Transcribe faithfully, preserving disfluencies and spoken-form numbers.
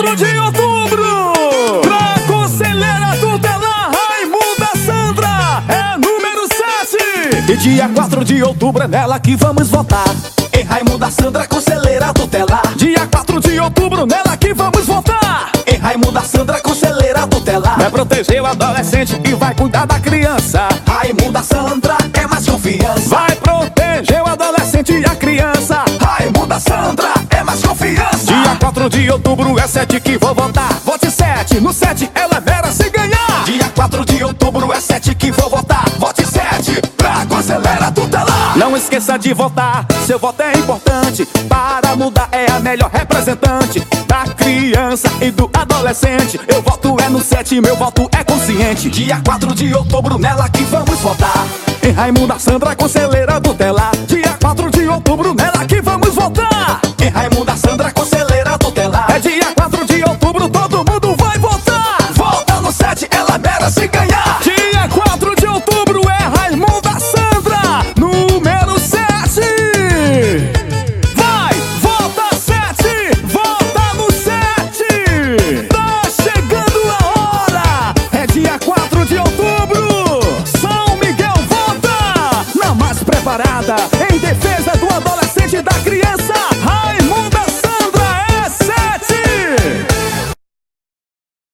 quatro de outubro, pra Conselheira Tutelar Raimunda Sandra, é número sete. E dia quatro de outubro é nela que vamos votar. Em Raimunda Sandra, Conselheira Tutelar. Dia quatro de outubro, nela que vamos votar. Em Raimunda Sandra, Conselheira Tutelar. Vai proteger o adolescente e vai cuidar da criança. Raimunda Sandra é mais confiança. Vai proteger o adolescente e a criança. Raimunda Sandra é mais confiança. Dia quatro de outubro é sete que vou votar. Vote sete, no sete ela merece ganhar. Dia quatro de outubro é sete que vou votar. Vote sete pra Conselheira Tutelar. Não esqueça de votar, seu voto é importante. Para mudar é a melhor representante da criança e do adolescente. Eu voto é no sete, meu voto é consciente. Dia quatro de outubro nela que vamos votar. Em Raimunda Sandra, Conselheira Tutelar. Dia quatro de outubro nela que vamos votar. Em Raimunda Sandra, Conselheira Tutelar. É dia quatro de outubro, todo mundo vai votar. Volta no sete, ela merece ganhar. Dia quatro de outubro é Raimunda Sandra, número sete. Vai, vota sete, vota no sete. Tá chegando a hora, é dia quatro de outubro. São Miguel vota na mais preparada, em defesa do adolescente e da criança. Raimunda